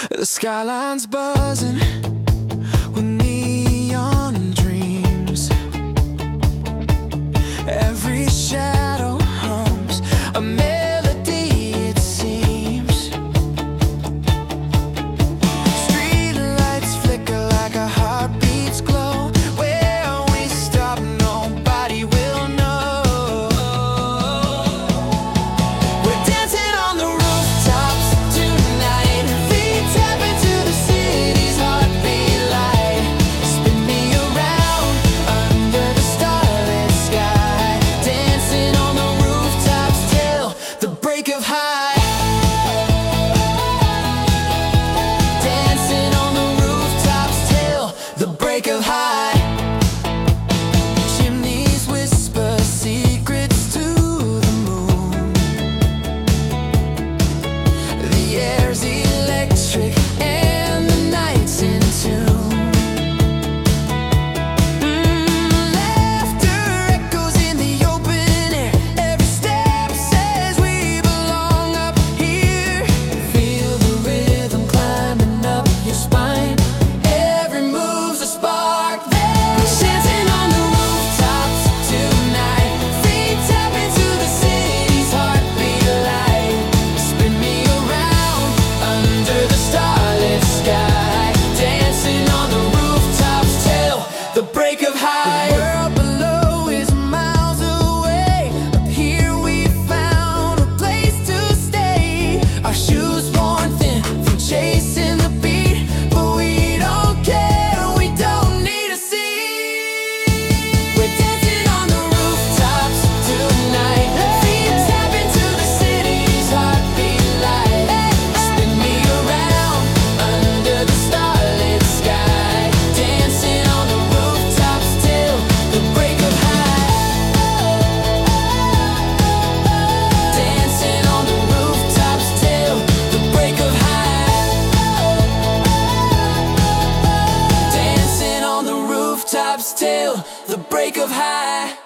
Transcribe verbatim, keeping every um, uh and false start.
The skyline's buzzing with neon and dreams. Every shadow hums a melody, it seems. Street lights flicker like our heartbeats glow. Where we stop, nobody will know. We're dancing on the rooftops tonight. Feet tap into the city's heartbeat light. Spin me around under the starlit sky. Dancing on the rooftops till the break of high. Dancing on the rooftops till the break of high. Chimneys whisper secrets to the moon. The air's electric and the night's in tune. Mm, laughter echoes in the open air. Every step says we belong up here. Feel the rhythm climbing up your spine. Every move's a spark there. Dancing on the rooftops tonight. Feet tap into the city's heartbeat light. Spin me around under the starlit sky. Dancing on the rooftops till the break of high. The world below is miles away. Up here we found a place to stay. Our shoes worn thin from chasing the beat, but we don't care, we don't need to see. We're dancing on the rooftops tonight. Feet tap into the city's heartbeat light. Spin me around under the starlit sky. Dancing on the rooftops till the break of high. Dancing on the rooftops till the break of high. Dancing on the rooftops till the break of high.